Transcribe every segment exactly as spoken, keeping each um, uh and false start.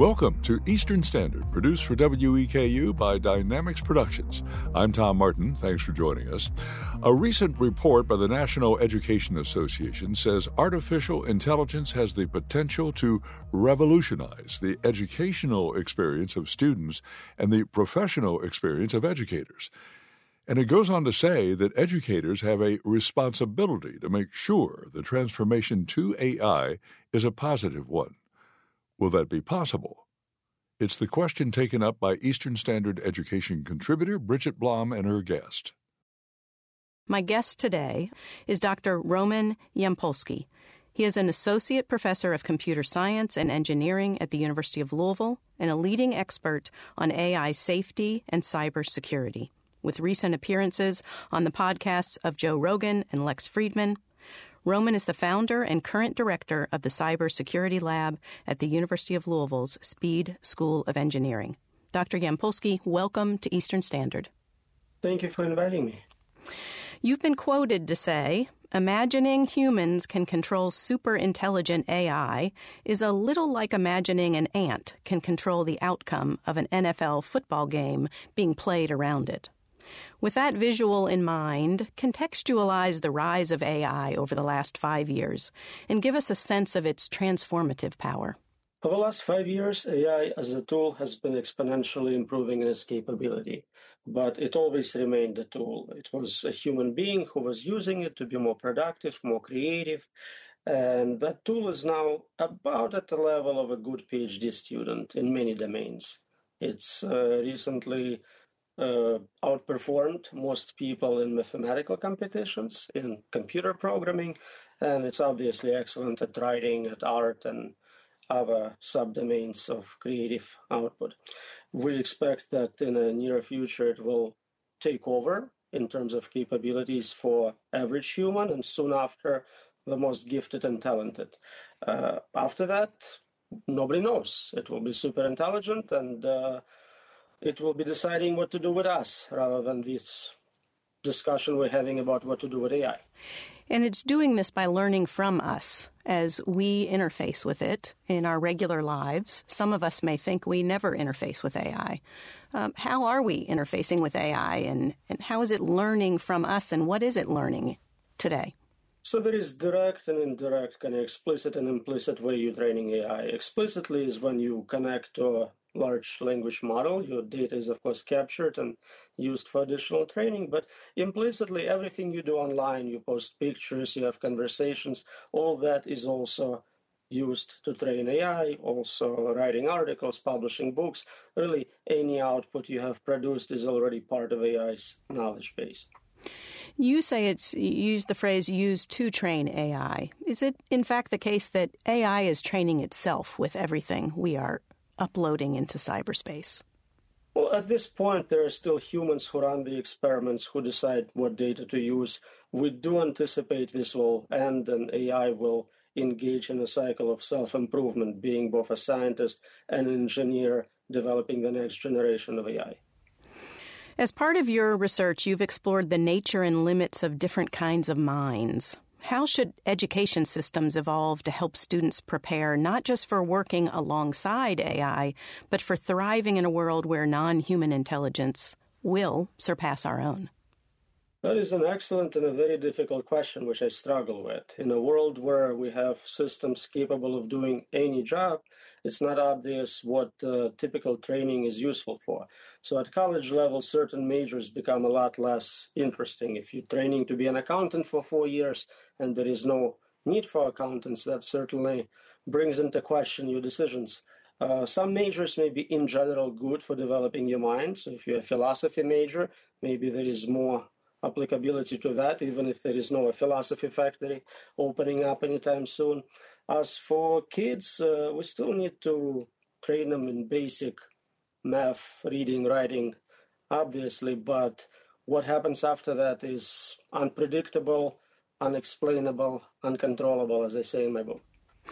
Welcome to Eastern Standard, produced for W E K U by Dynamics Productions. I'm Tom Martin. Thanks for joining us. A recent report by the National Education Association says artificial intelligence has the potential to revolutionize the educational experience of students and the professional experience of educators. And it goes on to say that educators have a responsibility to make sure the transformation to A I is a positive one. Will that be possible? It's the question taken up by Eastern Standard Education contributor Bridget Blom and her guest. My guest today is Doctor Roman Yampolsky. He is an associate professor of computer science and engineering at the University of Louisville and a leading expert on A I safety and cybersecurity, with recent appearances on the podcasts of Joe Rogan and Lex Friedman. Roman is the founder and current director of the Cybersecurity Lab at the University of Louisville's Speed School of Engineering. Doctor Yampolsky, welcome to Eastern Standard. Thank you for inviting me. You've been quoted to say, imagining humans can control super-intelligent A I is a little like imagining an ant can control the outcome of an N F L football game being played around it. With that visual in mind, contextualize the rise of A I over the last five years and give us a sense of its transformative power. Over the last five years, A I as a tool has been exponentially improving in its capability, but it always remained a tool. It was a human being who was using it to be more productive, more creative, and that tool is now about at the level of a good PhD student in many domains. It's uh, recently Uh, outperformed most people in mathematical competitions, in computer programming, and it's obviously excellent at writing, at art, and other subdomains of creative output. We expect that in the near future it will take over in terms of capabilities for average human, and soon after, the most gifted and talented. Uh, after that, nobody knows. It will be super intelligent, and uh, it will be deciding what to do with us rather than this discussion we're having about what to do with A I. And it's doing this by learning from us as we interface with it in our regular lives. Some of us may think we never interface with A I. Um, how are we interfacing with A I, and, and how is it learning from us, and what is it learning today? So there is direct and indirect, kind of explicit and implicit way you're training A I. Explicitly is when you connect to a large language model. Your data is, of course, captured and used for additional training. But implicitly, everything you do online, you post pictures, you have conversations, all that is also used to train A I, also writing articles, publishing books. Really, any output you have produced is already part of A I's knowledge base. You say it's, you use the phrase, use to train A I. Is it, in fact, the case that A I is training itself with everything we are uploading into cyberspace? Well, at this point, there are still humans who run the experiments, who decide what data to use. We do anticipate this will end and A I will engage in a cycle of self-improvement, being both a scientist and an engineer developing the next generation of A I. As part of your research, you've explored the nature and limits of different kinds of minds. How should education systems evolve to help students prepare not just for working alongside A I, but for thriving in a world where non-human intelligence will surpass our own? That is an excellent and a very difficult question, which I struggle with. In a world where we have systems capable of doing any job, it's not obvious what uh, typical training is useful for. So at college level, certain majors become a lot less interesting. If you're training to be an accountant for four years and there is no need for accountants, that certainly brings into question your decisions. Uh, some majors may be in general good for developing your mind. So if you're a philosophy major, maybe there is more applicability to that, even if there is no philosophy factory opening up anytime soon. As for kids, uh, we still need to train them in basic math, reading, writing, obviously, but what happens after that is unpredictable, unexplainable, uncontrollable, as I say in my book.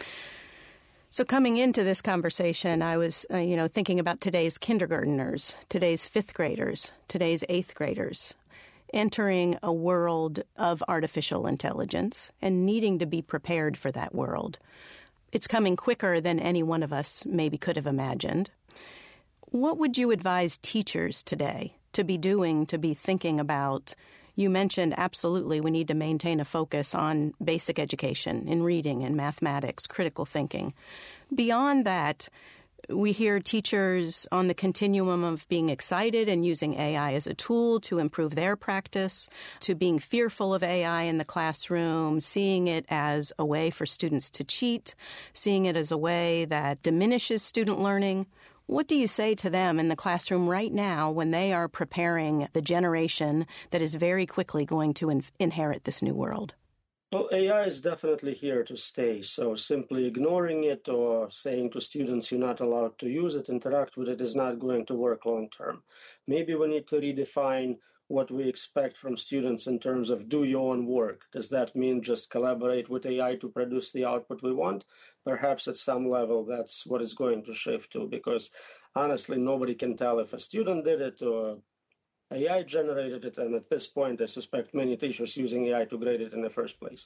So coming into this conversation, I was, uh, you know, thinking about today's kindergartners, today's fifth graders, today's eighth graders, entering a world of artificial intelligence and needing to be prepared for that world. It's coming quicker than any one of us maybe could have imagined. What would you advise teachers today to be doing, to be thinking about? You mentioned absolutely we need to maintain a focus on basic education in reading and mathematics, critical thinking. Beyond that, we hear teachers on the continuum of being excited and using A I as a tool to improve their practice, to being fearful of A I in the classroom, seeing it as a way for students to cheat, seeing it as a way that diminishes student learning. What do you say to them in the classroom right now when they are preparing the generation that is very quickly going to in- inherit this new world? Well, A I is definitely here to stay, so simply ignoring it or saying to students you're not allowed to use it, interact with it, is not going to work long term. Maybe we need to redefine what we expect from students in terms of do your own work. Does that mean just collaborate with A I to produce the output we want? Perhaps at some level that's what it's going to shift to, because honestly, nobody can tell if a student did it or A I generated it, and at this point, I suspect many teachers using A I to grade it in the first place.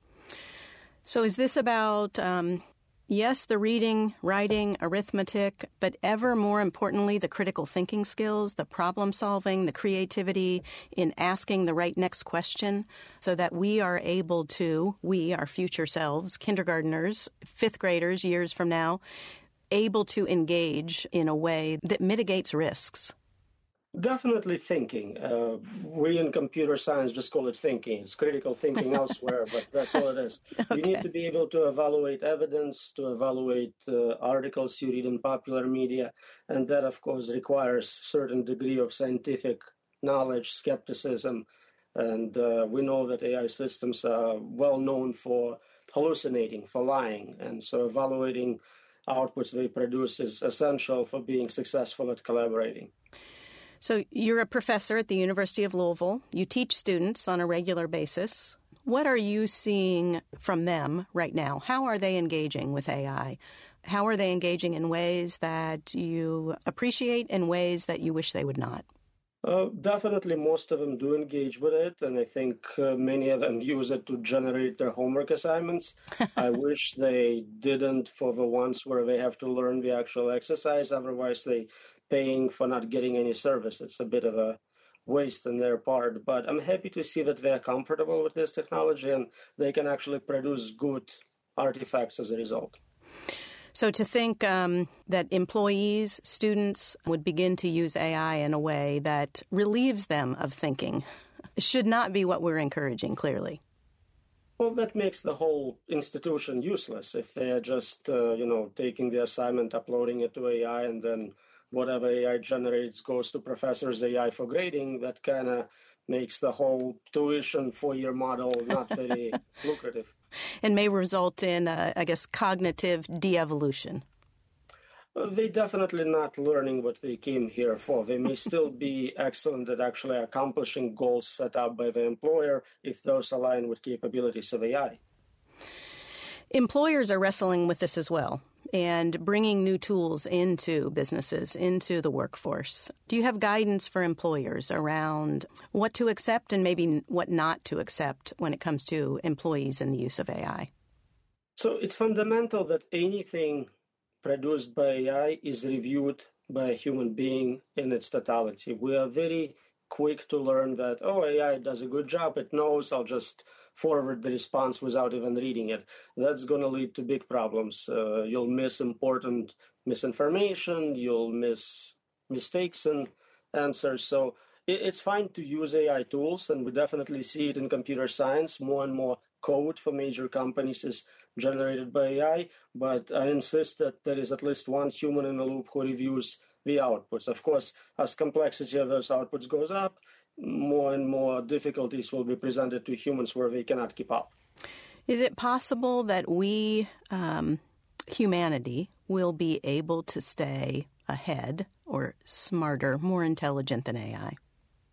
So is this about, um, yes, the reading, writing, arithmetic, but ever more importantly, the critical thinking skills, the problem solving, the creativity in asking the right next question so that we are able to, we, our future selves, kindergartners, fifth graders years from now, able to engage in a way that mitigates risks? Definitely thinking. Uh, we in computer science just call it thinking. It's critical thinking elsewhere, but that's all it is. Okay. You need to be able to evaluate evidence, to evaluate uh, articles you read in popular media, and that, of course, requires a certain degree of scientific knowledge, skepticism, and uh, we know that A I systems are well known for hallucinating, for lying, and so evaluating outputs they produce is essential for being successful at collaborating. So you're a professor at the University of Louisville. You teach students on a regular basis. What are you seeing from them right now? How are they engaging with A I? How are they engaging in ways that you appreciate and ways that you wish they would not? Uh, definitely most of them do engage with it, and I think uh, many of them use it to generate their homework assignments. I wish they didn't for the ones where they have to learn the actual exercise, otherwise they paying for not getting any service. It's a bit of a waste on their part, but I'm happy to see that they're comfortable with this technology and they can actually produce good artifacts as a result. So to think um, that employees, students would begin to use A I in a way that relieves them of thinking should not be what we're encouraging, clearly. Well, that makes the whole institution useless if they're just, uh, you know, taking the assignment, uploading it to A I, and then whatever A I generates goes to professors' A I for grading. That kind of makes the whole tuition four-year model not very lucrative. And may result in, uh, I guess, cognitive de-evolution. Uh, they definitely not learning what they came here for. They may still be excellent at actually accomplishing goals set up by the employer if those align with capabilities of A I. Employers are wrestling with this as well and bringing new tools into businesses, into the workforce. Do you have guidance for employers around what to accept and maybe what not to accept when it comes to employees and the use of A I? So it's fundamental that anything produced by A I is reviewed by a human being in its totality. We are very quick to learn that, oh, A I does a good job, it knows, I'll just forward the response without even reading it. That's going to lead to big problems. Uh, you'll miss important misinformation, you'll miss mistakes in answers. So it, it's fine to use A I tools, and we definitely see it in computer science. More and more code for major companies is generated by A I, but I insist that there is at least one human in the loop who reviews the outputs. Of course, as complexity of those outputs goes up, more and more difficulties will be presented to humans where they cannot keep up. Is it possible that we, um, humanity, will be able to stay ahead or smarter, more intelligent than A I?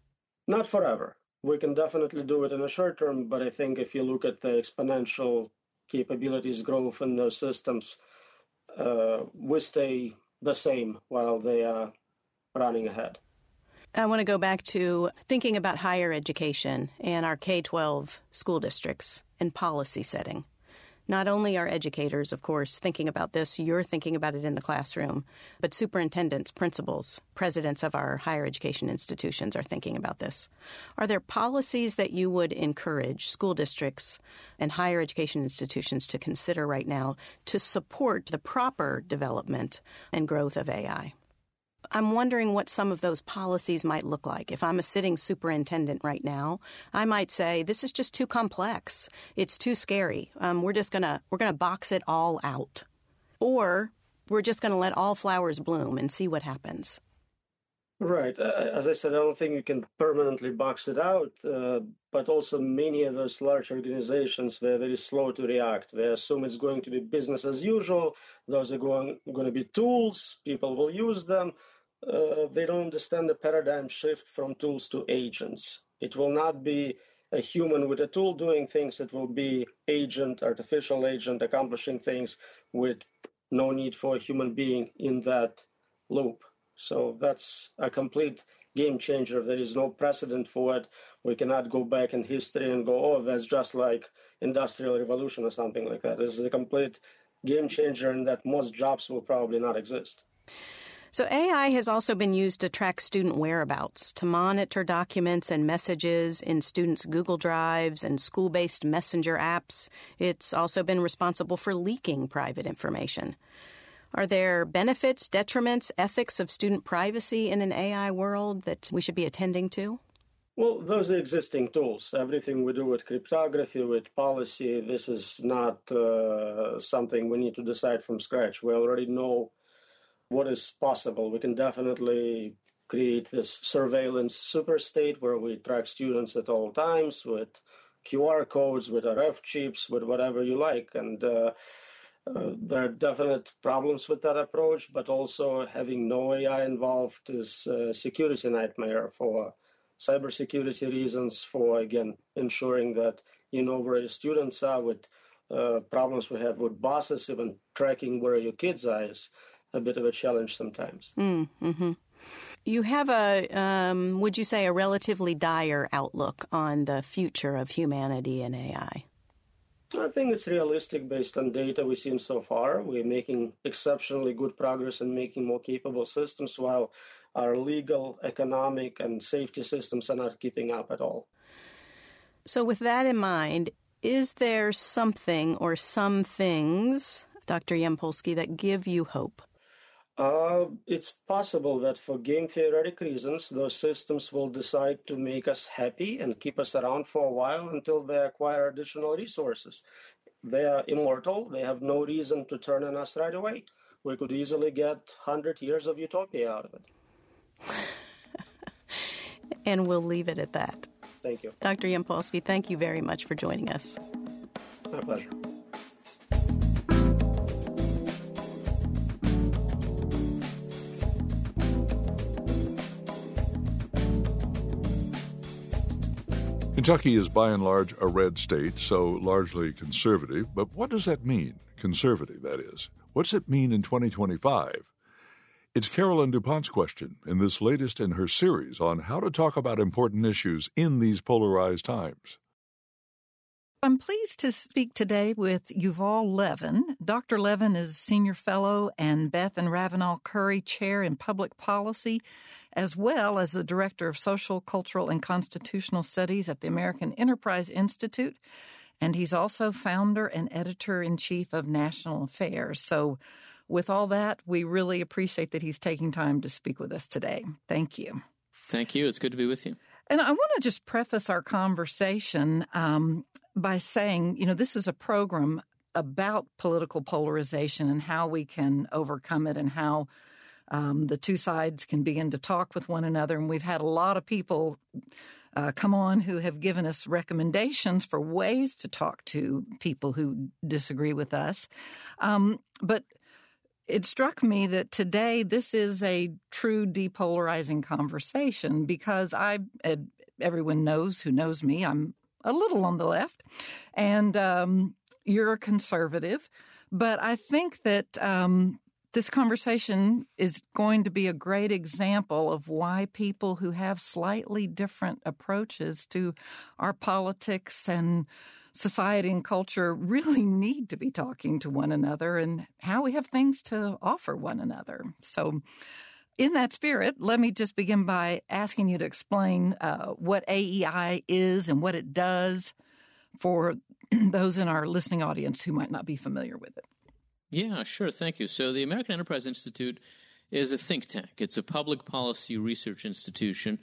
Not forever. We can definitely do it in the short term, but I think if you look at the exponential capabilities growth in those systems, uh, we stay the same while they are running ahead. I want to go back to thinking about higher education and our K twelve school districts and policy setting. Not only are educators, of course, thinking about this, you're thinking about it in the classroom, but superintendents, principals, presidents of our higher education institutions are thinking about this. Are there policies that you would encourage school districts and higher education institutions to consider right now to support the proper development and growth of A I? I'm wondering what some of those policies might look like. If I'm a sitting superintendent right now, I might say, this is just too complex. It's too scary. Um, we're just going to we're going to box it all out. Or we're just going to let all flowers bloom and see what happens. Right. Uh, as I said, I don't think you can permanently box it out, uh, but also many of those large organizations, they're very slow to react. They assume it's going to be business as usual. Those are going, going to be tools. People will use them. Uh, they don't understand the paradigm shift from tools to agents. It will not be a human with a tool doing things. It will be agent, artificial agent, accomplishing things with no need for a human being in that loop. So that's a complete game changer. There is no precedent for it. We cannot go back in history and go, oh, that's just like Industrial Revolution or something like that. This is a complete game changer in that most jobs will probably not exist. So A I has also been used to track student whereabouts, to monitor documents and messages in students' Google Drives and school-based messenger apps. It's also been responsible for leaking private information. Are there benefits, detriments, ethics of student privacy in an A I world that we should be attending to? Well, those are existing tools. Everything we do with cryptography, with policy, this is not uh, something we need to decide from scratch. We already know what is possible. We can definitely create this surveillance superstate where we track students at all times with Q R codes, with R F chips, with whatever you like. And uh, uh, there are definite problems with that approach, but also having no A I involved is a security nightmare for cybersecurity reasons, for, again, ensuring that you know where your students are, with uh, problems we have with bosses, even tracking where your kids are is a bit of a challenge sometimes. Mm-hmm. You have a, um, would you say, a relatively dire outlook on the future of humanity and A I? I think it's realistic based on data we've seen so far. We're making exceptionally good progress in making more capable systems, while our legal, economic, and safety systems are not keeping up at all. So with that in mind, is there something or some things, Doctor Yampolsky, that give you hope? Uh, it's possible that for game theoretic reasons, those systems will decide to make us happy and keep us around for a while until they acquire additional resources. They are immortal. They have no reason to turn on us right away. We could easily get one hundred years of utopia out of it. And we'll leave it at that. Thank you. Doctor Yampolsky, thank you very much for joining us. My pleasure. Kentucky is by and large a red state, so largely conservative. But what does that mean? Conservative, that is. What's it mean in twenty twenty-five? It's Carolyn DuPont's question in this latest in her series on how to talk about important issues in these polarized times. I'm pleased to speak today with Yuval Levin. Doctor Levin is Senior Fellow and Beth and Ravenel Curry Chair in Public Policy, as well as the Director of Social, Cultural, and Constitutional Studies at the American Enterprise Institute. And he's also founder and editor-in-chief of National Affairs. So with all that, we really appreciate that he's taking time to speak with us today. Thank you. Thank you. It's good to be with you. And I want to just preface our conversation um, by saying, you know, this is a program about political polarization and how we can overcome it and how um, the two sides can begin to talk with one another. And we've had a lot of people uh, come on who have given us recommendations for ways to talk to people who disagree with us. Um, but it struck me that today this is a true depolarizing conversation because I, everyone knows who knows me, I'm a little on the left, and um, you're a conservative. But I think that um, this conversation is going to be a great example of why people who have slightly different approaches to our politics and society and culture really need to be talking to one another and how we have things to offer one another. So in that spirit, let me just begin by asking you to explain uh, what A E I is and what it does for those in our listening audience who might not be familiar with it. Yeah, sure. Thank you. So the American Enterprise Institute is a think tank. It's a public policy research institution.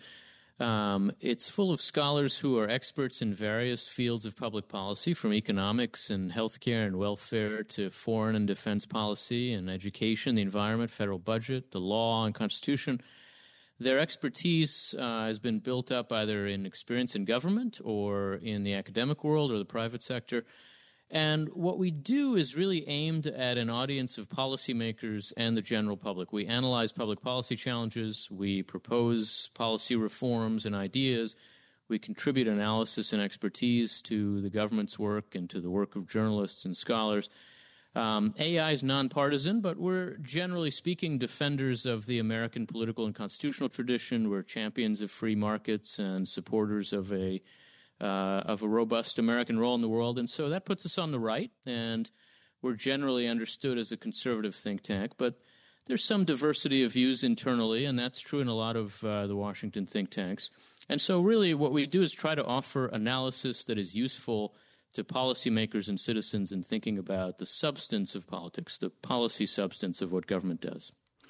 Um, it's full of scholars who are experts in various fields of public policy, from economics and healthcare and welfare to foreign and defense policy and education, the environment, federal budget, the law and constitution. Their expertise uh, has been built up either in experience in government or in the academic world or the private sector. And what we do is really aimed at an audience of policymakers and the general public. We analyze public policy challenges, we propose policy reforms and ideas, we contribute analysis and expertise to the government's work and to the work of journalists and scholars. Um, A I is nonpartisan, but we're generally speaking defenders of the American political and constitutional tradition. We're champions of free markets and supporters of a Uh, of a robust American role in the world. And so that puts us on the right, and we're generally understood as a conservative think tank. But there's some diversity of views internally, and that's true in a lot of uh, the Washington think tanks. And so really what we do is try to offer analysis that is useful to policymakers and citizens in thinking about the substance of politics, the policy substance of what government does.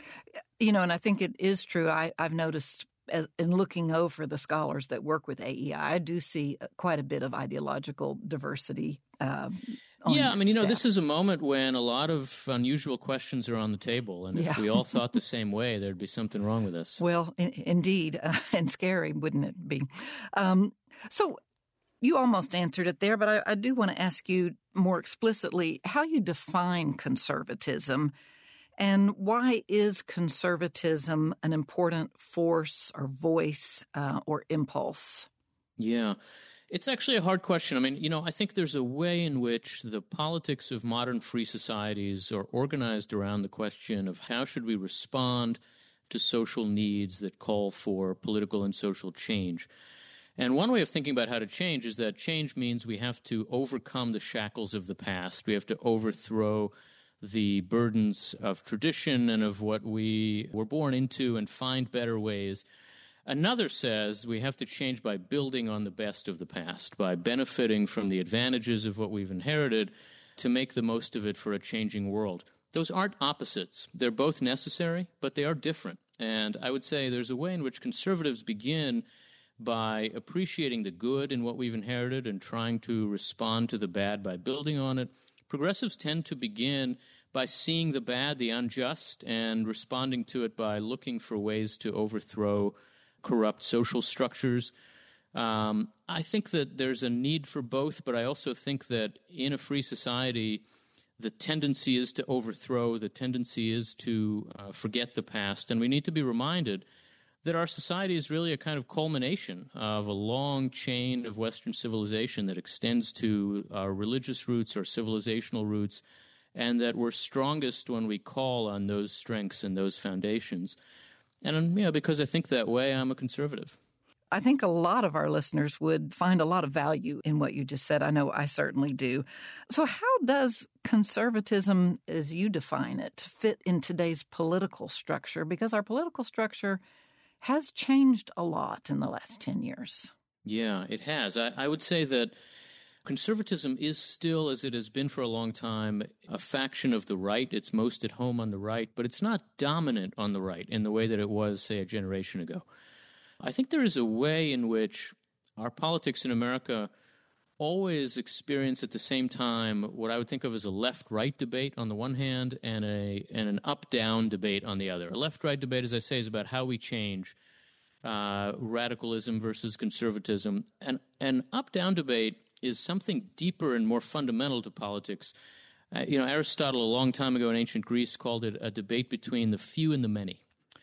You know, and I think it is true. I, I've noticed As, in looking over the scholars that work with A E I, I do see quite a bit of ideological diversity. Um, yeah, I mean, you know, this is a moment when a lot of unusual questions are on the table, and if yeah. we all thought the same way, there'd be something wrong with us. Well, in, indeed, uh, and scary, wouldn't it be? Um, so you almost answered it there, but I, I do want to ask you more explicitly how you define conservatism. And why is conservatism an important force or voice uh, or impulse? Yeah, it's actually a hard question. I mean, you know, I think there's a way in which the politics of modern free societies are organized around the question of how should we respond to social needs that call for political and social change. And one way of thinking about how to change is that change means we have to overcome the shackles of the past. We have to overthrow the burdens of tradition and of what we were born into and find better ways. Another says we have to change by building on the best of the past, by benefiting from the advantages of what we've inherited to make the most of it for a changing world. Those aren't opposites. They're both necessary, but they are different. And I would say there's a way in which conservatives begin by appreciating the good in what we've inherited and trying to respond to the bad by building on it. Progressives tend to begin by seeing the bad, the unjust, and responding to it by looking for ways to overthrow corrupt social structures. Um, I think that there's a need for both, but I also think that in a free society, the tendency is to overthrow, the tendency is to uh, forget the past, and we need to be reminded that our society is really a kind of culmination of a long chain of Western civilization that extends to our religious roots, our civilizational roots, and that we're strongest when we call on those strengths and those foundations. And, you know, because I think that way, I'm a conservative. I think a lot of our listeners would find a lot of value in what you just said. I know I certainly do. So how does conservatism, as you define it, fit in today's political structure? Because our political structure has changed a lot in the last ten years. Yeah, it has. I, I would say that conservatism is still, as it has been for a long time, a faction of the right. It's most at home on the right, but it's not dominant on the right in the way that it was, say, a generation ago. I think there is a way in which our politics in America always experience at the same time what I would think of as a left-right debate on the one hand and a and an up-down debate on the other. A left-right debate, as I say, is about how we change uh, radicalism versus conservatism. And an up-down debate is something deeper and more fundamental to politics. Uh, you know, Aristotle, a long time ago in ancient Greece, called it a debate between the few and the many.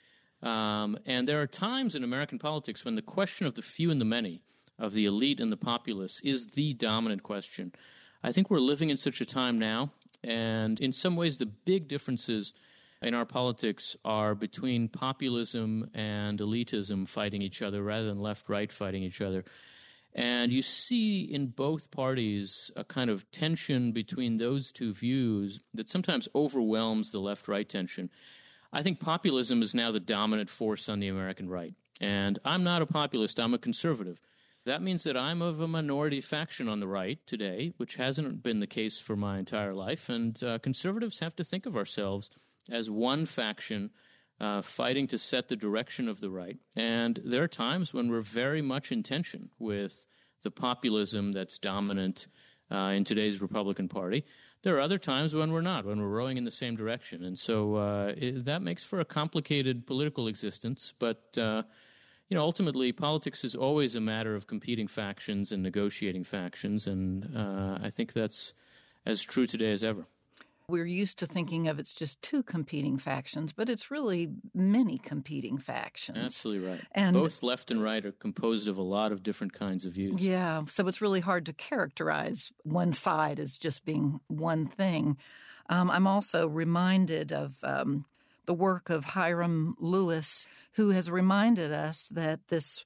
Um, and there are times in American politics when the question of the few and the many, of the elite and the populace, is the dominant question. I think we're living in such a time now, and in some ways the big differences in our politics are between populism and elitism fighting each other rather than left-right fighting each other. And you see in both parties a kind of tension between those two views that sometimes overwhelms the left-right tension. I think populism is now the dominant force on the American right. And I'm not a populist, I'm a conservative. That means that I'm of a minority faction on the right today, which hasn't been the case for my entire life. And uh, conservatives have to think of ourselves as one faction uh, fighting to set the direction of the right. And there are times when we're very much in tension with the populism that's dominant uh, in today's Republican Party. There are other times when we're not, when we're rowing in the same direction. And so uh, it, that makes for a complicated political existence. But, uh, you know, ultimately, politics is always a matter of competing factions and negotiating factions. And uh, I think that's as true today as ever. We're used to thinking of it's just two competing factions, but it's really many competing factions. Absolutely right. And both left and right are composed of a lot of different kinds of views. Yeah, so it's really hard to characterize one side as just being one thing. Um, I'm also reminded of um, the work of Hiram Lewis, who has reminded us that this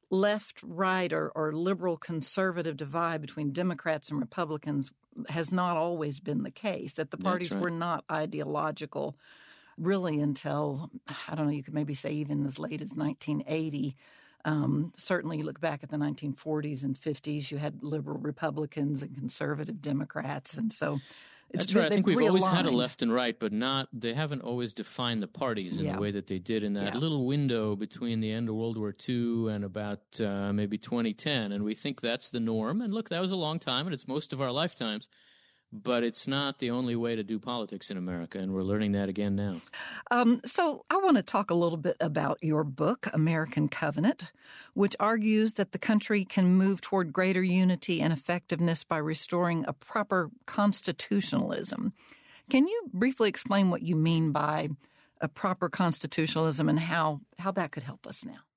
left-right or, or liberal-conservative divide between Democrats and Republicans has not always been the case, that the parties right. were not ideological really until, I don't know, you could maybe say even as late as nineteen eighty. Um, certainly you look back at the nineteen forties and fifties, you had liberal Republicans and conservative Democrats. And so it's That's right. I think we've realigned. always had a left and right, but not they haven't always defined the parties in Yeah. the way that they did in that Yeah. little window between the end of World War Two and about uh, maybe twenty ten. And we think that's the norm. And look, that was a long time, and it's most of our lifetimes. But it's not the only way to do politics in America, and we're learning that again now. Um, so I want to talk a little bit about your book, American Covenant, which argues that the country can move toward greater unity and effectiveness by restoring a proper constitutionalism. Can you briefly explain what you mean by a proper constitutionalism and how, how that could help us now?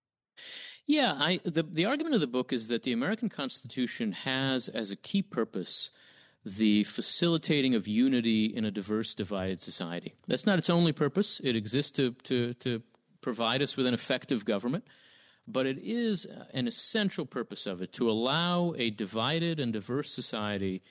Yeah, I, the, the argument of the book is that the American Constitution has as a key purpose the facilitating of unity in a diverse, divided society. That's not its only purpose. It exists to, to, to provide us with an effective government, but it is an essential purpose of it to allow a divided and diverse society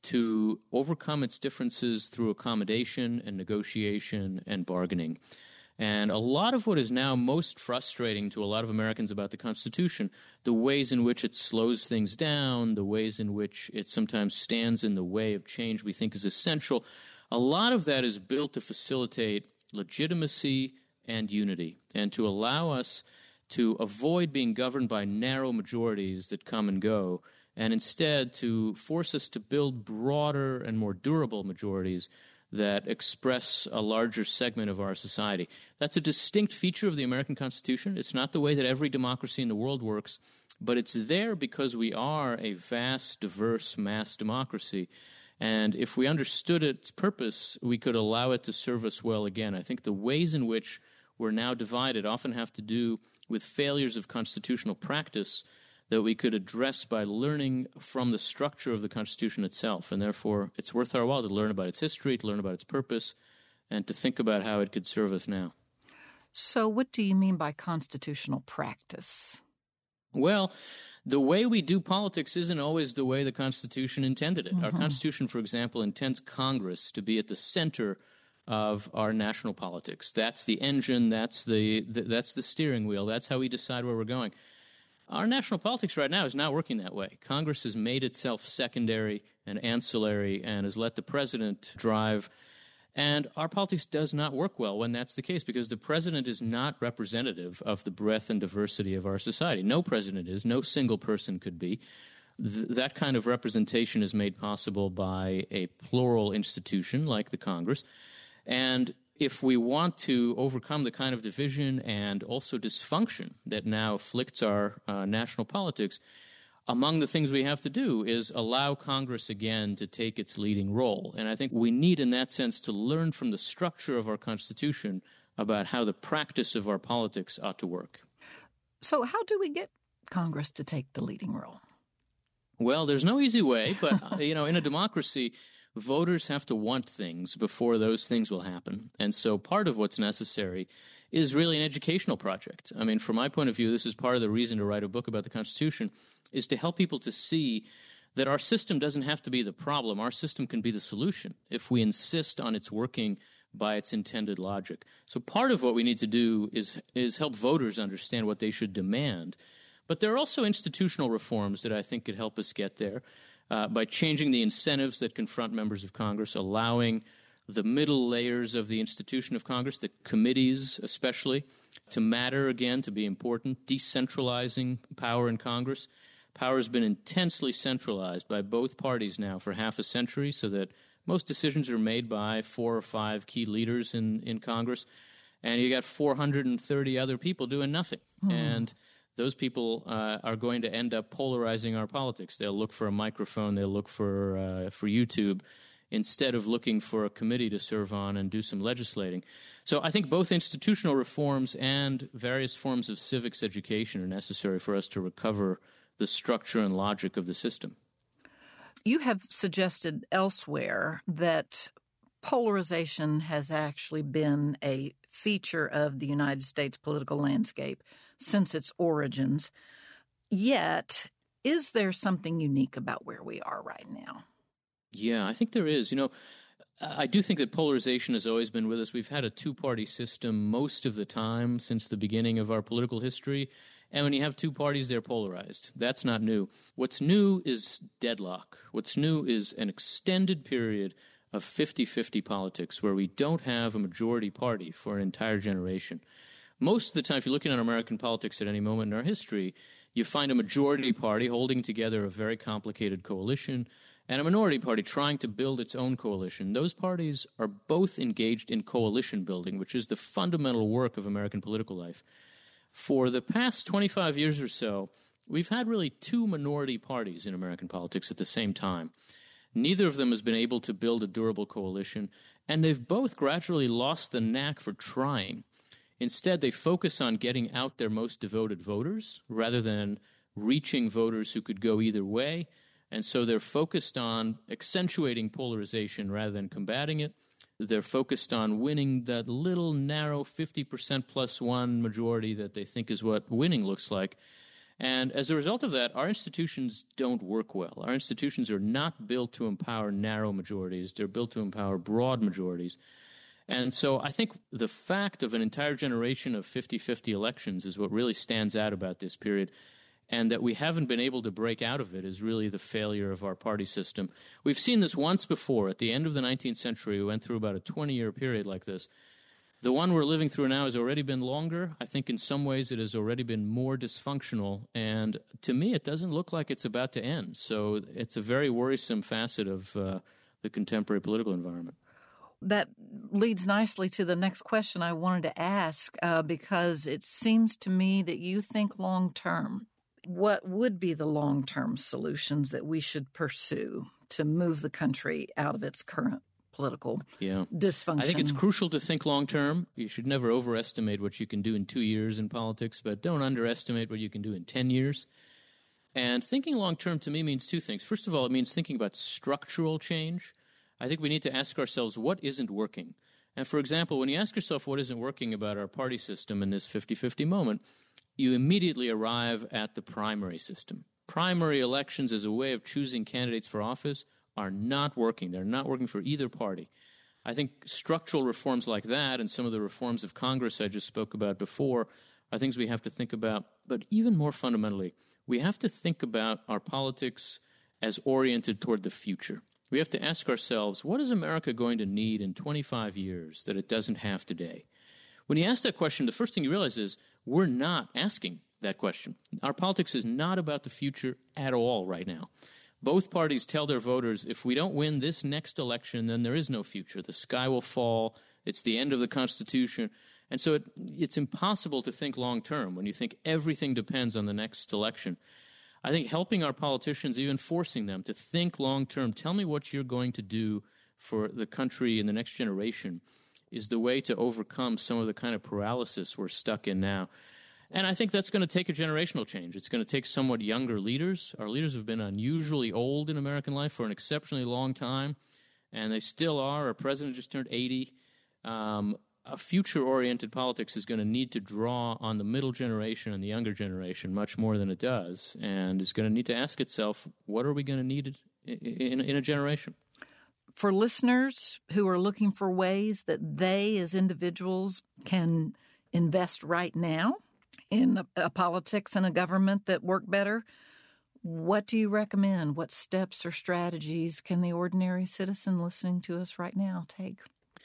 to overcome its differences through accommodation and negotiation and bargaining. And a lot of what is now most frustrating to a lot of Americans about the Constitution, the ways in which it slows things down, the ways in which it sometimes stands in the way of change we think is essential, a lot of that is built to facilitate legitimacy and unity and to allow us to avoid being governed by narrow majorities that come and go and instead to force us to build broader and more durable majorities that express a larger segment of our society. That's a distinct feature of the American Constitution. It's not the way that every democracy in the world works, but it's there because we are a vast, diverse, mass democracy. And if we understood its purpose, we could allow it to serve us well again. I think the ways in which we're now divided often have to do with failures of constitutional practice that we could address by learning from the structure of the Constitution itself. And therefore, it's worth our while to learn about its history, to learn about its purpose, and to think about how it could serve us now. So what do you mean by constitutional practice? Well, the way we do politics isn't always the way the Constitution intended it. Mm-hmm. Our Constitution, for example, intends Congress to be at the center of our national politics. That's the engine, that's the, the that's the steering wheel, that's how we decide where we're going. Our national politics right now is not working that way. Congress has made itself secondary and ancillary and has let the president drive. And our politics does not work well when that's the case because the president is not representative of the breadth and diversity of our society. No president is. No single person could be. Th- that kind of representation is made possible by a plural institution like the Congress. And if we want to overcome the kind of division and also dysfunction that now afflicts our uh, national politics, among the things we have to do is allow Congress again to take its leading role. And I think we need, in that sense, to learn from the structure of our Constitution about how the practice of our politics ought to work. So how do we get Congress to take the leading role? Well, there's no easy way, but, uh, you know, in a democracy, voters have to want things before those things will happen. And so part of what's necessary is really an educational project. I mean, from my point of view, this is part of the reason to write a book about the Constitution, is to help people to see that our system doesn't have to be the problem. Our system can be the solution if we insist on its working by its intended logic. So part of what we need to do is is help voters understand what they should demand. But there are also institutional reforms that I think could help us get there uh, by changing the incentives that confront members of Congress, allowing the middle layers of the institution of Congress, the committees especially, to matter again, to be important, decentralizing power in Congress. Power has been intensely centralized by both parties now for half a century, so that most decisions are made by four or five key leaders in, in Congress, and you got four hundred thirty other people doing nothing. Hmm. And those people uh, are going to end up polarizing our politics. They'll look for a microphone, they'll look for uh, for YouTube, instead of looking for a committee to serve on and do some legislating. So I think both institutional reforms and various forms of civics education are necessary for us to recover the structure and logic of the system. You have suggested elsewhere that polarization has actually been a feature of the United States political landscape since its origins. Yet, is there something unique about where we are right now? Yeah, I think there is. You know, I do think that polarization has always been with us. We've had a two-party system most of the time since the beginning of our political history. And when you have two parties, they're polarized. That's not new. What's new is deadlock. What's new is an extended period of fifty-fifty politics where we don't have a majority party for an entire generation. Most of the time, if you're looking at American politics at any moment in our history, you find a majority party holding together a very complicated coalition and a minority party trying to build its own coalition. Those parties are both engaged in coalition building, which is the fundamental work of American political life. For the past twenty-five years or so, we've had really two minority parties in American politics at the same time. Neither of them has been able to build a durable coalition, and they've both gradually lost the knack for trying. Instead, they focus on getting out their most devoted voters rather than reaching voters who could go either way. And so they're focused on accentuating polarization rather than combating it. They're focused on winning that little narrow fifty percent plus one majority that they think is what winning looks like. And as a result of that, our institutions don't work well. Our institutions are not built to empower narrow majorities. They're built to empower broad majorities. And so I think the fact of an entire generation of fifty-fifty elections is what really stands out about this period. And that we haven't been able to break out of it is really the failure of our party system. We've seen this once before. At the end of the nineteenth century, we went through about a twenty-year period like this. The one we're living through now has already been longer. I think in some ways it has already been more dysfunctional. And to me, it doesn't look like it's about to end. So it's a very worrisome facet of uh, the contemporary political environment. That leads nicely to the next question I wanted to ask, uh, because it seems to me that you think long-term. What would be the long-term solutions that we should pursue to move the country out of its current political yeah. dysfunction? I think it's crucial to think long-term. You should never overestimate what you can do in two years in politics, but don't underestimate what you can do in ten years. And thinking long-term to me means two things. First of all, it means thinking about structural change. I think we need to ask ourselves what isn't working. And for example, when you ask yourself what isn't working about our party system in this fifty-fifty moment, you immediately arrive at the primary system. Primary elections as a way of choosing candidates for office are not working. They're not working for either party. I think structural reforms like that and some of the reforms of Congress I just spoke about before are things we have to think about. But even more fundamentally, we have to think about our politics as oriented toward the future. We have to ask ourselves, what is America going to need in twenty-five years that it doesn't have today? When you ask that question, the first thing you realize is we're not asking that question. Our politics is not about the future at all right now. Both parties tell their voters, if we don't win this next election, then there is no future. The sky will fall. It's the end of the Constitution. And so it, it's impossible to think long-term when you think everything depends on the next election. I think helping our politicians, even forcing them to think long-term, tell me what you're going to do for the country in the next generation, is the way to overcome some of the kind of paralysis we're stuck in now. And I think that's going to take a generational change. It's going to take somewhat younger leaders. Our leaders have been unusually old in American life for an exceptionally long time, and they still are. Our president just turned eighty. Um, a future-oriented politics is going to need to draw on the middle generation and the younger generation much more than it does, and is going to need to ask itself, what are we going to need in, in a generation? For listeners who are looking for ways that they as individuals can invest right now in a, a politics and a government that work better, what do you recommend? What steps or strategies can the ordinary citizen listening to us right now take?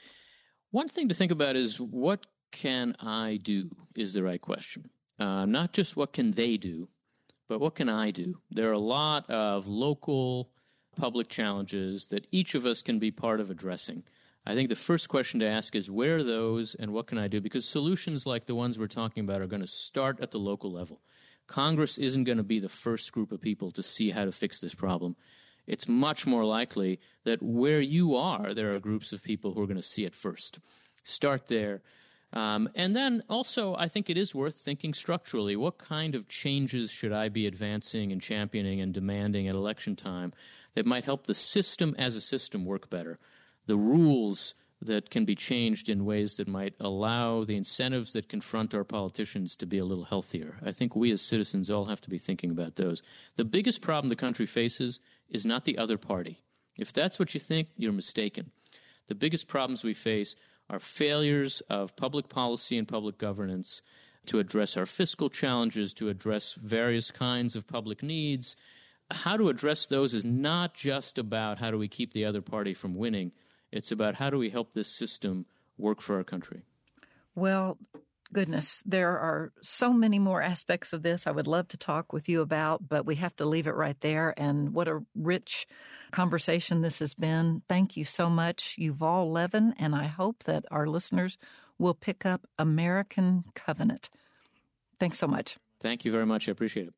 One thing to think about is, what can I do is the right question. Uh, not just what can they do, but what can I do? There are a lot of local public challenges that each of us can be part of addressing. I think the first question to ask is, where are those and what can I do? Because solutions like the ones we're talking about are going to start at the local level. Congress isn't going to be the first group of people to see how to fix this problem. It's much more likely that where you are, there are groups of people who are going to see it first. Start there. Um, and then also, I think it is worth thinking structurally. What kind of changes should I be advancing and championing and demanding at election time that might help the system as a system work better? The rules that can be changed in ways that might allow the incentives that confront our politicians to be a little healthier. I think we as citizens all have to be thinking about those. The biggest problem the country faces is not the other party. If that's what you think, you're mistaken. The biggest problems we face are failures of public policy and public governance to address our fiscal challenges, to address various kinds of public needs. How to address those is not just about how do we keep the other party from winning. It's about how do we help this system work for our country. Well, goodness, there are so many more aspects of this I would love to talk with you about, but we have to leave it right there. And what a rich conversation this has been. Thank you so much, Yuval Levin, and I hope that our listeners will pick up American Covenant. Thanks so much. Thank you very much. I appreciate it.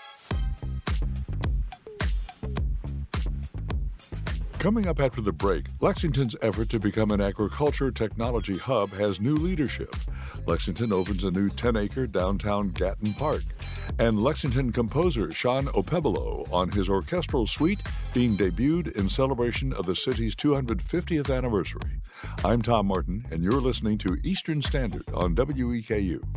Coming up after the break, Lexington's effort to become an agriculture technology hub has new leadership. Lexington opens a new ten-acre downtown Gatton Park. And Lexington composer Sean Opebolo on his orchestral suite being debuted in celebration of the city's two hundred fiftieth anniversary. I'm Tom Martin, and you're listening to Eastern Standard on W E K U.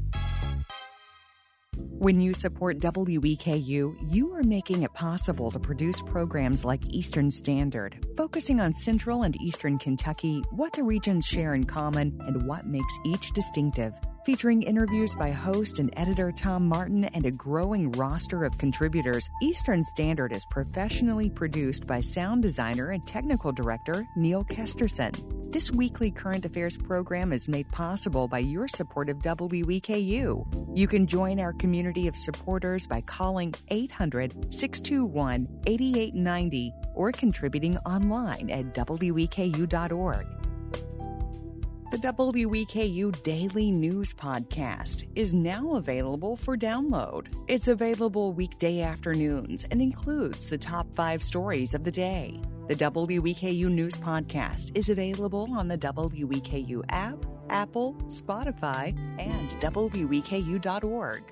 When you support W E K U, you are making it possible to produce programs like Eastern Standard, focusing on Central and Eastern Kentucky, what the regions share in common, and what makes each distinctive. Featuring interviews by host and editor Tom Martin and a growing roster of contributors, Eastern Standard is professionally produced by sound designer and technical director Neil Kesterson. This weekly current affairs program is made possible by your support of W E K U. You can join our community of supporters by calling eight hundred, six two one, eight eight nine zero or contributing online at W E K U dot org. The W E K U Daily News Podcast is now available for download. It's available weekday afternoons and includes the top five stories of the day. The W E K U News Podcast is available on the W E K U app, Apple, Spotify, and W E K U dot org.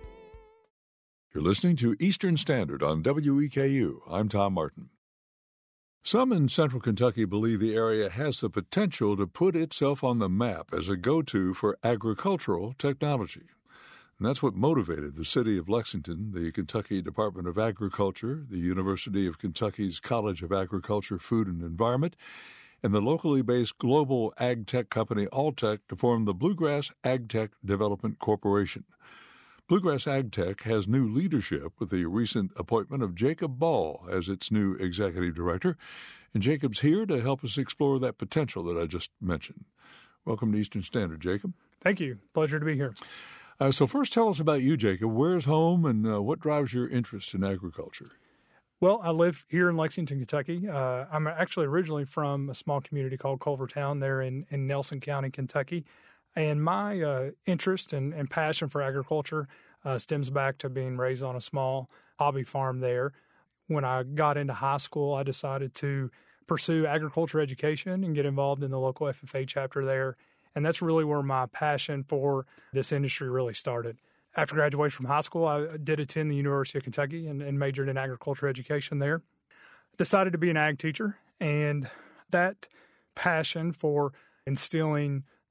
You're listening to Eastern Standard on W E K U. I'm Tom Martin. Some in central Kentucky believe the area has the potential to put itself on the map as a go-to for agricultural technology. And that's what motivated the city of Lexington, the Kentucky Department of Agriculture, the University of Kentucky's College of Agriculture, Food and Environment, and the locally based global ag tech company Alltech to form the Bluegrass Ag Tech Development Corporation. Bluegrass Ag Tech has new leadership with the recent appointment of Jacob Ball as its new executive director, and Jacob's here to help us explore that potential that I just mentioned. Welcome to Eastern Standard, Jacob. Thank you. Pleasure to be here. Uh, so first, tell us about you, Jacob. Where's home, and uh, what drives your interest in agriculture? Well, I live here in Lexington, Kentucky. Uh, I'm actually originally from a small community called Culvertown there in, in Nelson County, Kentucky. And my uh, interest and, and passion for agriculture uh, stems back to being raised on a small hobby farm there. When I got into high school, I decided to pursue agriculture education and get involved in the local F F A chapter there. And that's really where my passion for this industry really started. After graduation from high school, I did attend the University of Kentucky and, and majored in agriculture education there. Decided to be an ag teacher, and that passion for instilling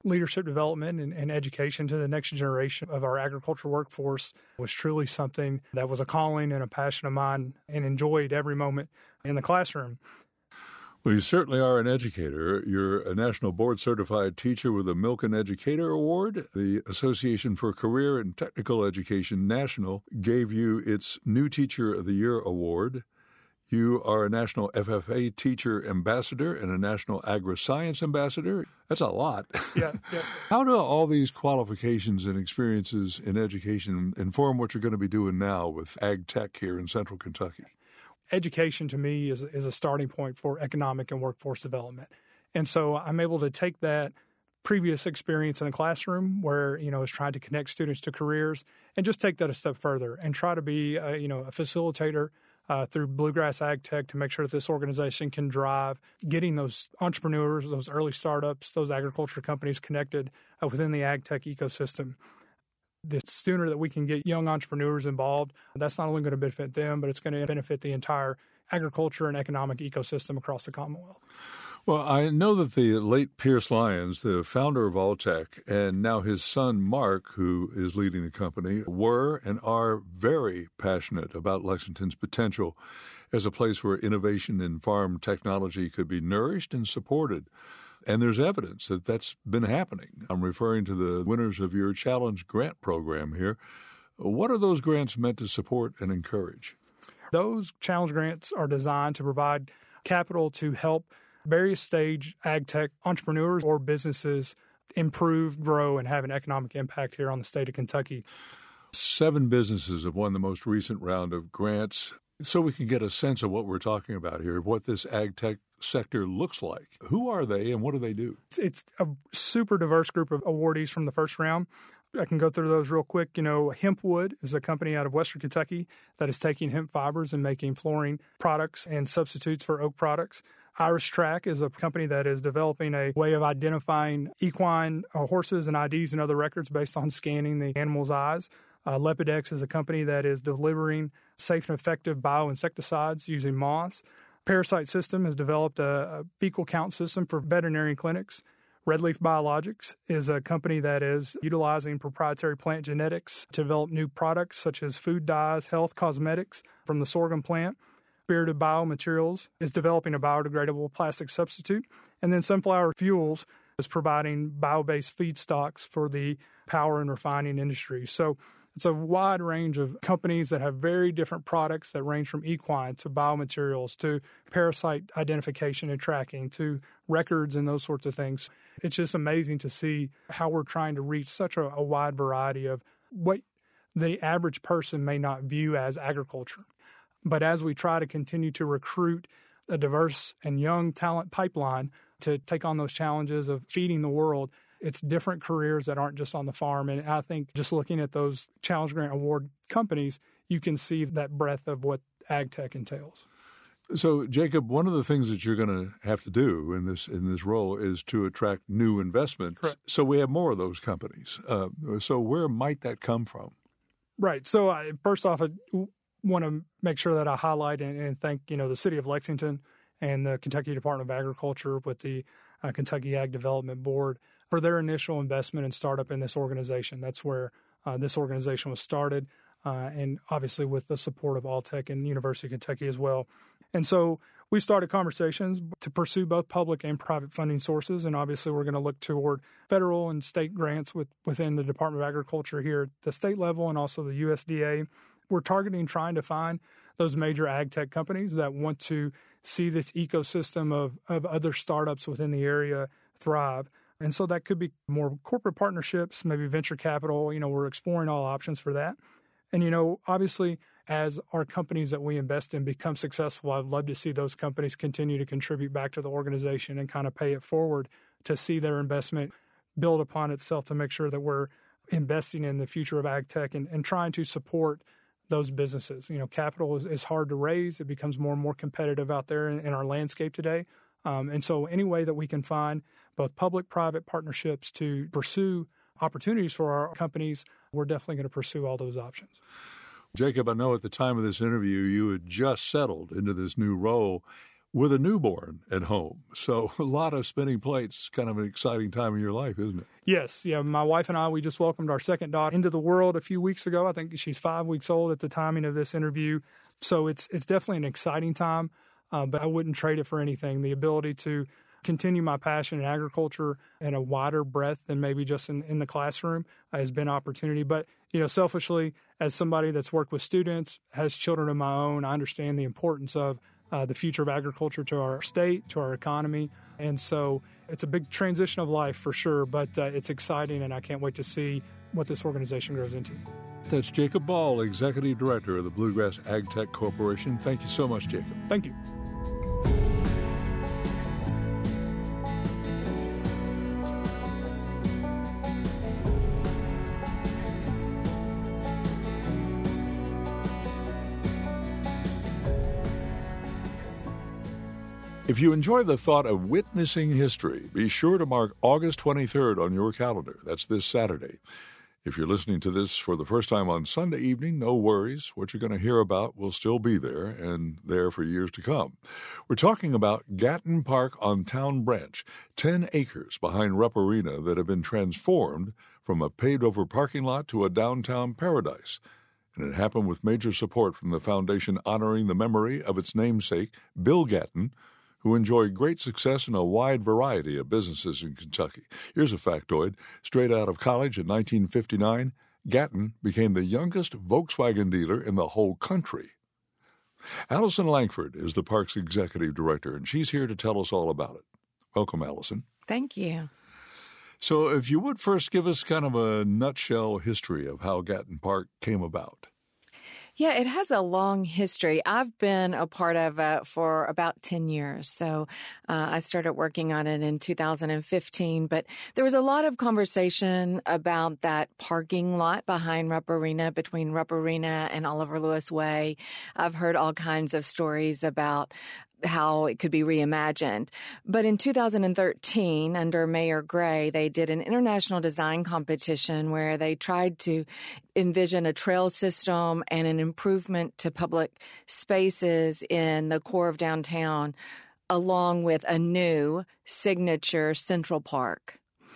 leadership development and, and education to the next generation of our agriculture workforce was truly something that was a calling and a passion of mine, and enjoyed every moment in the classroom. Well, you certainly are an educator. You're a national board-certified teacher with a Milken Educator Award. The Association for Career and Technical Education National gave you its New Teacher of the Year Award. You are a National F F A Teacher Ambassador and a National Agri-Science Ambassador. That's a lot. Yeah, yeah. How do all these qualifications and experiences in education inform what you're going to be doing now with Ag Tech here in Central Kentucky? Education to me is, is a starting point for economic and workforce development. And so I'm able to take that previous experience in the classroom where, you know, I was trying to connect students to careers and just take that a step further and try to be, a, you know, a facilitator uh, through Bluegrass Ag Tech to make sure that this organization can drive getting those entrepreneurs, those early startups, those agriculture companies connected uh, within the Ag Tech ecosystem. The sooner that we can get young entrepreneurs involved, that's not only going to benefit them, but it's going to benefit the entire agriculture and economic ecosystem across the Commonwealth. Well, I know that the late Pierce Lyons, the founder of Alltech, and now his son Mark, who is leading the company, were and are very passionate about Lexington's potential as a place where innovation in farm technology could be nourished and supported. And there's evidence that that's been happening. I'm referring to the winners of your Challenge Grant program here. What are those grants meant to support and encourage? Those Challenge Grants are designed to provide capital to help various stage ag tech entrepreneurs or businesses improve, grow, and have an economic impact here on the state of Kentucky. Seven businesses have won the most recent round of grants. So we can get a sense of what we're talking about here, what this ag tech sector looks like. Who are they and what do they do? It's a super diverse group of awardees from the first round. I can go through those real quick. You know, Hempwood is a company out of Western Kentucky that is taking hemp fibers and making flooring products and substitutes for oak products. Irish Track is a company that is developing a way of identifying equine uh, horses and I Ds and other records based on scanning the animal's eyes. Uh, Lepidex is a company that is delivering safe and effective bioinsecticides using moss. Parasite System has developed a, a fecal count system for veterinary clinics. Redleaf Biologics is a company that is utilizing proprietary plant genetics to develop new products such as food dyes, health cosmetics from the sorghum plant. Spirited Biomaterials is developing a biodegradable plastic substitute. And then Sunflower Fuels is providing bio-based feedstocks for the power and refining industry. So it's a wide range of companies that have very different products that range from equine to biomaterials to parasite identification and tracking to records and those sorts of things. It's just amazing to see how we're trying to reach such a, a wide variety of what the average person may not view as agriculture. But as we try to continue to recruit a diverse and young talent pipeline to take on those challenges of feeding the world, it's different careers that aren't just on the farm. And I think just looking at those Challenge Grant Award companies, you can see that breadth of what ag tech entails. So, Jacob, one of the things that you're going to have to do in this in this role is to attract new investment. Correct. So we have more of those companies. Uh, so where might that come from? Right. So I, first off, I want to make sure that I highlight and, and thank you know the City of Lexington and the Kentucky Department of Agriculture with the uh, Kentucky Ag Development Board for their initial investment and startup in this organization. That's where uh, this organization was started, uh, and obviously with the support of Alltech and University of Kentucky as well. And so we started conversations to pursue both public and private funding sources, and obviously we're going to look toward federal and state grants with, within the Department of Agriculture here at the state level and also the U S D A. We're targeting trying to find those major ag tech companies that want to see this ecosystem of, of other startups within the area thrive. And so that could be more corporate partnerships, maybe venture capital. You know, we're exploring all options for that. And, you know, obviously, as our companies that we invest in become successful, I'd love to see those companies continue to contribute back to the organization and kind of pay it forward to see their investment build upon itself to make sure that we're investing in the future of ag tech and, and trying to support those businesses. You know, capital is, is hard to raise. It becomes more and more competitive out there in, in our landscape today. Um, and so any way that we can find both public-private partnerships to pursue opportunities for our companies, we're definitely going to pursue all those options. Jacob, I know at the time of this interview you had just settled into this new role. with a newborn at home. So a lot of spinning plates, kind of an exciting time in your life, isn't it? Yes. Yeah. My wife and I, we just welcomed our second daughter into the world a few weeks ago. I think she's five weeks old at the timing of this interview. So it's it's definitely an exciting time, uh, but I wouldn't trade it for anything. The ability to continue my passion in agriculture in a wider breadth than maybe just in, in the classroom uh, has been an opportunity. But, you know, selfishly, as somebody that's worked with students, has children of my own, I understand the importance of uh, the future of agriculture to our state, to our economy. And so it's a big transition of life for sure, but uh, it's exciting, and I can't wait to see what this organization grows into. That's Jacob Ball, Executive Director of the Bluegrass Ag Tech Corporation. Thank you so much, Jacob. Thank you. If you enjoy the thought of witnessing history, be sure to mark August twenty-third on your calendar. That's this Saturday. If you're listening to this for the first time on Sunday evening, no worries. What you're going to hear about will still be there and there for years to come. We're talking about Gatton Park on Town Branch, ten acres behind Rupp Arena that have been transformed from a paved-over parking lot to a downtown paradise. And it happened with major support from the foundation honoring the memory of its namesake, Bill Gatton, who enjoyed great success in a wide variety of businesses in Kentucky. Here's a factoid. Straight out of college in nineteen fifty-nine, Gatton became the youngest Volkswagen dealer in the whole country. Allison Langford is the park's executive director, and she's here to tell us all about it. Welcome, Allison. Thank you. So if you would first give us kind of a nutshell history of how Gatton Park came about. Yeah, it has a long history. I've been a part of it for about ten years. So uh, I started working on it in two thousand fifteen. But there was a lot of conversation about that parking lot behind Rupp Arena, between Rupp Arena and Oliver Lewis Way. I've heard all kinds of stories about how it could be reimagined. But in two thousand thirteen, under Mayor Gray, they did an international design competition where they tried to envision a trail system and an improvement to public spaces in the core of downtown, along with a new signature Central Park.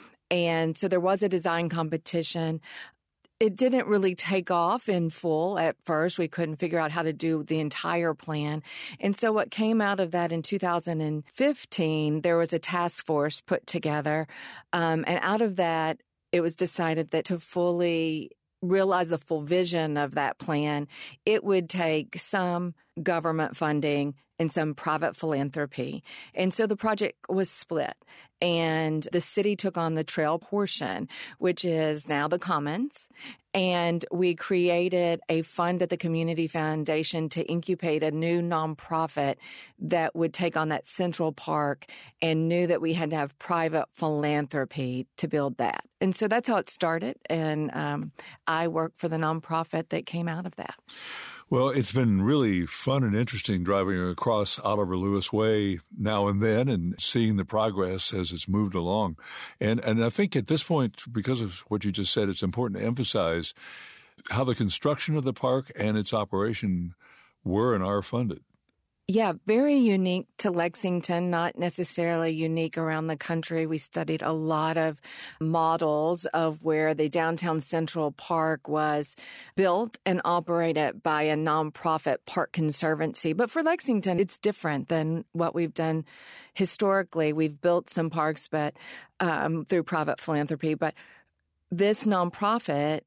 And so there was a design competition. It didn't really take off in full at first. We couldn't figure out how to do the entire plan. And so what came out of that in two thousand fifteen, there was a task force put together. Um, and out of that, it was decided that to fully realize the full vision of that plan, it would take some government funding and some private philanthropy. And so the project was split. And the city took on the trail portion, which is now the Commons. And we created a fund at the Community Foundation to incubate a new nonprofit that would take on that Central Park, and knew that we had to have private philanthropy to build that. And so that's how it started. And um, I work for the nonprofit that came out of that. Well, it's been really fun and interesting driving across Oliver Lewis Way now and then and seeing the progress as it's moved along. And and I think at this point, because of what you just said, it's important to emphasize how the construction of the park and its operation were and are funded. Yeah, very unique to Lexington, not necessarily unique around the country. We studied a lot of models of where the downtown Central Park was built and operated by a nonprofit park conservancy. But for Lexington, it's different than what we've done historically. We've built some parks, but um, through private philanthropy. But this nonprofit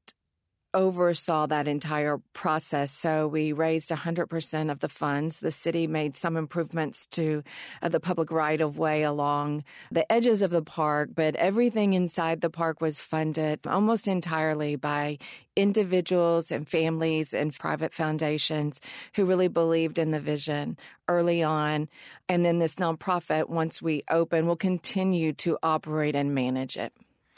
oversaw that entire process. So we raised one hundred percent of the funds. The city made some improvements to uh, the public right-of-way along the edges of the park, but everything inside the park was funded almost entirely by individuals and families and private foundations who really believed in the vision early on. And then this nonprofit, once we open, will continue to operate and manage it.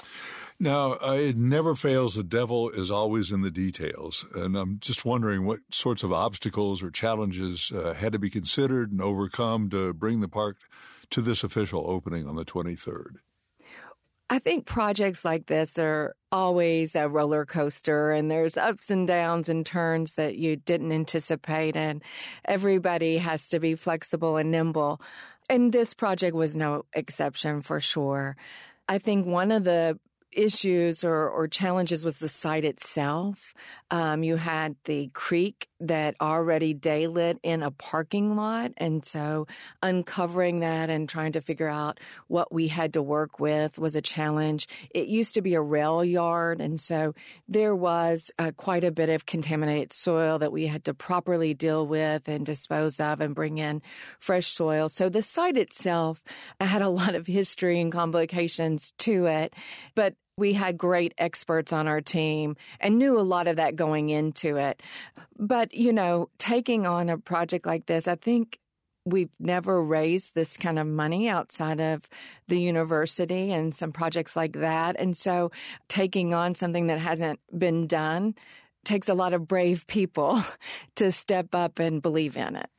Now, uh, it never fails. The devil is always in the details. And I'm just wondering what sorts of obstacles or challenges uh, had to be considered and overcome to bring the park to this official opening on the twenty-third. I think projects like this are always a roller coaster, and there's ups and downs and turns that you didn't anticipate, and everybody has to be flexible and nimble. And this project was no exception for sure. I think one of the issues or, or challenges was the site itself. Um, you had the creek that already daylit in a parking lot, and so uncovering that and trying to figure out what we had to work with was a challenge. It used to be a rail yard, and so there was uh, quite a bit of contaminated soil that we had to properly deal with and dispose of and bring in fresh soil. So the site itself had a lot of history and complications to it, but we had great experts on our team and knew a lot of that going into it. But, you know, taking on a project like this, I think we've never raised this kind of money outside of the university and some projects like that. And so taking on something that hasn't been done takes a lot of brave people to step up and believe in it.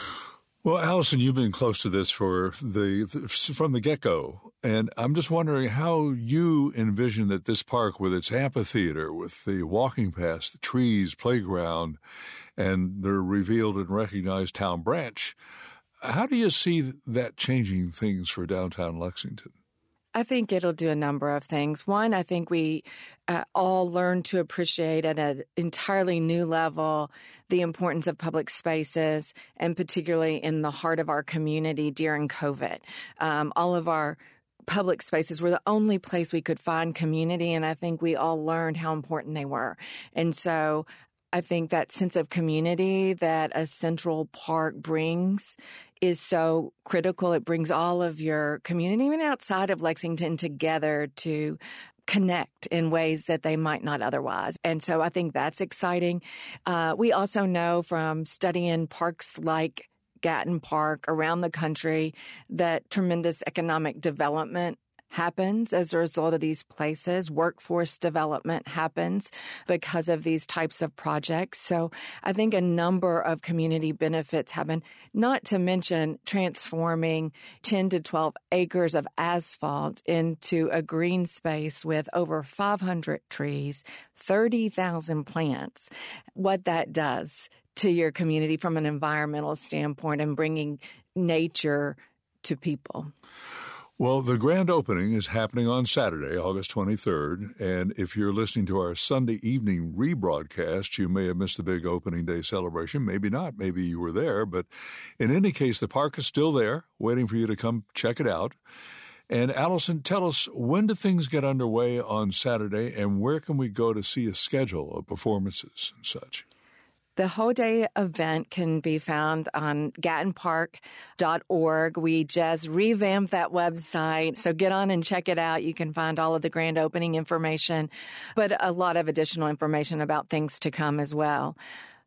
Well, Allison, you've been close to this for the, the from the get-go, and I'm just wondering how you envision that this park, with its amphitheater, with the walking paths, the trees, playground, and the revealed and recognized town branch, how do you see that changing things for downtown Lexington? I think it'll do a number of things. One, I think we uh, all learn to appreciate at an entirely new level the importance of public spaces, and particularly in the heart of our community during COVID. Um, all of our public spaces were the only place we could find community, and I think we all learned how important they were. And so I think that sense of community that a central park brings is so critical. It brings all of your community, even outside of Lexington, together to connect in ways that they might not otherwise. And so I think that's exciting. Uh, we also know from studying parks like Gatton Park around the country that tremendous economic development happens as a result of these places. Workforce development happens because of these types of projects. So I think a number of community benefits happen, not to mention transforming ten to twelve acres of asphalt into a green space with over five hundred trees, thirty thousand plants. What that does to your community from an environmental standpoint and bringing nature to people. Well, the grand opening is happening on Saturday, August twenty-third, and if you're listening to our Sunday evening rebroadcast, you may have missed the big opening day celebration. Maybe not. Maybe you were there. But in any case, the park is still there, waiting for you to come check it out. And Allison, tell us, when do things get underway on Saturday, and where can we go to see a schedule of performances and such? The whole day event can be found on gatton park dot org. We just revamped that website, so get on and check it out. You can find all of the grand opening information, but a lot of additional information about things to come as well.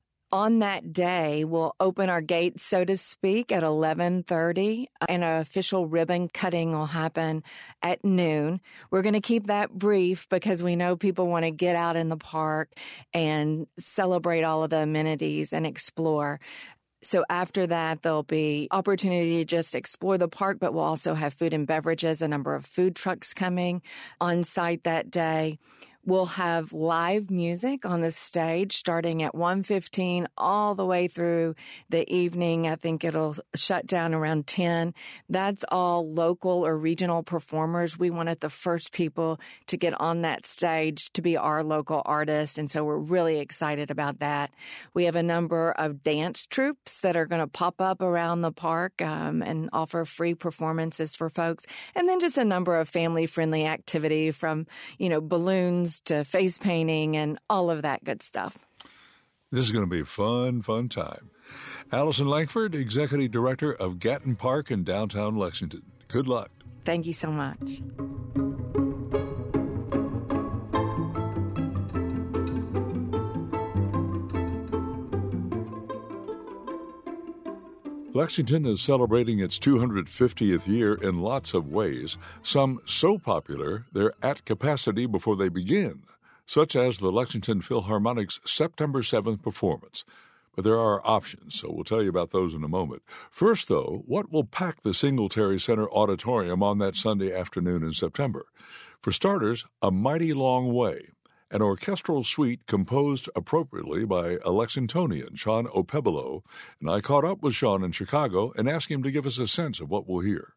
On that day, we'll open our gates, so to speak, at eleven thirty, and an official ribbon cutting will happen at noon. We're going to keep that brief because we know people want to get out in the park and celebrate all of the amenities and explore. So after that, there'll be opportunity to just explore the park, but we'll also have food and beverages, a number of food trucks coming on site that day. We'll have live music on the stage starting at one fifteen all the way through the evening. I think it'll shut down around ten. That's all local or regional performers. We wanted the first people to get on that stage to be our local artists, and so we're really excited about that. We have a number of dance troupes that are going to pop up around the park um, and offer free performances for folks, and then just a number of family-friendly activity from, you know, balloons to face painting and all of that good stuff. This is going to be a fun, fun time. Allison Langford, Executive Director of Gatton Park in downtown Lexington. Good luck. Thank you so much. Lexington is celebrating its two hundred fiftieth year in lots of ways, some so popular they're at capacity before they begin, such as the Lexington Philharmonic's September seventh performance. But there are options, so we'll tell you about those in a moment. First, though, what will pack the Singletary Center Auditorium on that Sunday afternoon in September? For starters, A Mighty Long Way, an orchestral suite composed appropriately by a Lexingtonian, Sean Opebolo, and I caught up with Sean in Chicago and asked him to give us a sense of what we'll hear.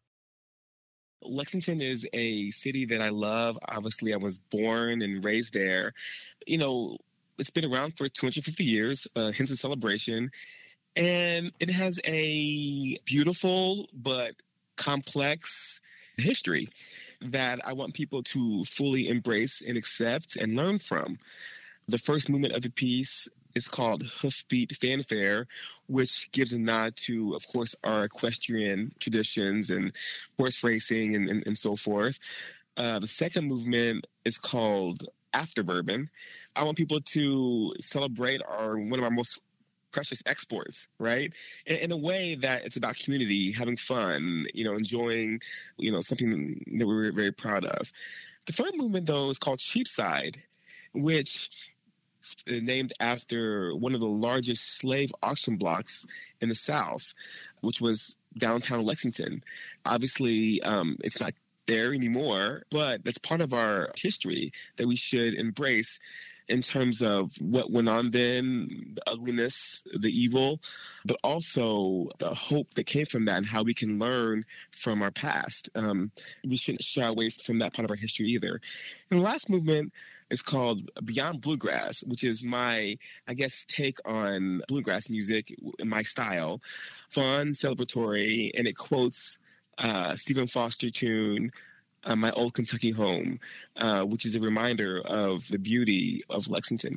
Lexington is a city that I love. Obviously, I was born and raised there. You know, it's been around for two hundred fifty years, uh, hence the celebration. And it has a beautiful but complex history that I want people to fully embrace and accept and learn from. The first movement of the piece is called Hoofbeat Fanfare, which gives a nod to, of course, our equestrian traditions and horse racing and, and, and so forth. Uh, the second movement is called After Bourbon. I want people to celebrate our one of our most precious exports, right? In, in a way that it's about community, having fun, you know, enjoying, you know, something that we're very proud of. The third movement, though, is called Cheapside, which is named after one of the largest slave auction blocks in the South, which was downtown Lexington. Obviously, um, it's not there anymore, but that's part of our history that we should embrace in terms of what went on then, the ugliness, the evil, but also the hope that came from that and how we can learn from our past. Um, we shouldn't shy away from that part of our history either. And the last movement is called Beyond Bluegrass, which is my, I guess, take on bluegrass music in my style. Fun, celebratory, and it quotes uh, Stephen Foster tune, Uh, My Old Kentucky Home, uh, which is a reminder of the beauty of Lexington.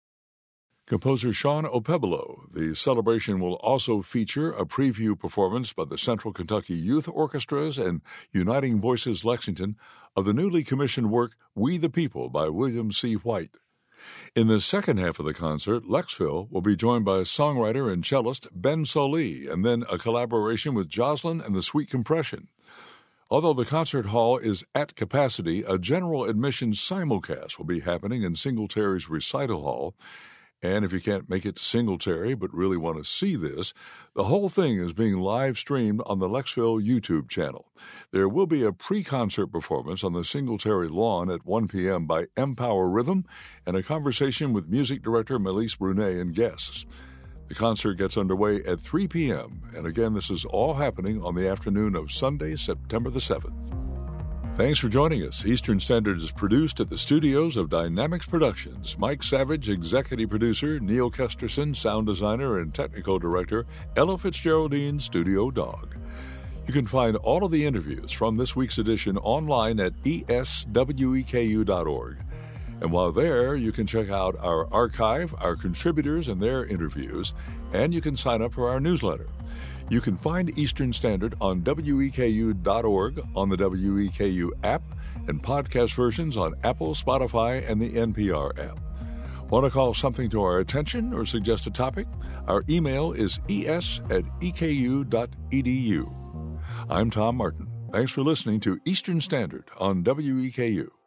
Composer Sean Opebolo. The celebration will also feature a preview performance by the Central Kentucky Youth Orchestras and Uniting Voices Lexington of the newly commissioned work We the People by William C. White. In the second half of the concert, Lexville will be joined by songwriter and cellist Ben Sollee, and then a collaboration with Jocelyn and the Sweet Compression. Although the concert hall is at capacity, a general admission simulcast will be happening in Singletary's Recital Hall. And if you can't make it to Singletary but really want to see this, the whole thing is being live-streamed on the Lexville YouTube channel. There will be a pre-concert performance on the Singletary lawn at one p.m. by Empower Rhythm and a conversation with music director Melise Brunet and guests. The concert gets underway at three p.m., and again, this is all happening on the afternoon of Sunday, September the seventh. Thanks for joining us. Eastern Standard is produced at the studios of Dynamics Productions. Mike Savage, executive producer, Neil Kesterson, sound designer and technical director, Ella Fitzgeraldine, studio dog. You can find all of the interviews from this week's edition online at E S W E K U dot org. And while there, you can check out our archive, our contributors and their interviews, and you can sign up for our newsletter. You can find Eastern Standard on W E K U dot org, on the W E K U app, and podcast versions on Apple, Spotify, and the N P R app. Want to call something to our attention or suggest a topic? Our email is es at e k u dot e d u. I'm Tom Martin. Thanks for listening to Eastern Standard on W E K U.